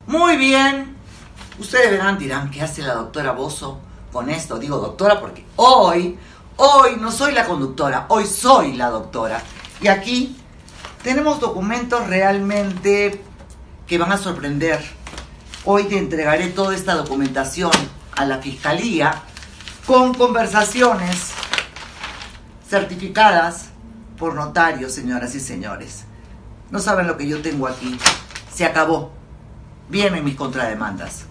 Muy bien. Ustedes verán, dirán, ¿qué hace la doctora Bozzo con esto? Digo doctora porque hoy no soy la conductora, hoy soy la doctora. Y aquí tenemos documentos realmente que van a sorprender. Hoy te entregaré toda esta documentación a la Fiscalía con conversaciones certificadas por notarios, señoras y señores. No saben lo que yo tengo aquí. Se acabó. Vienen mis contrademandas.